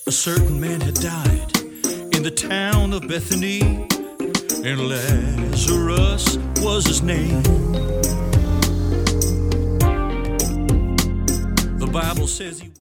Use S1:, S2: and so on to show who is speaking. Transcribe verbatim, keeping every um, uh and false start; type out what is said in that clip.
S1: A certain man had died in the town of Bethany, and Lazarus was his name. The Bible says he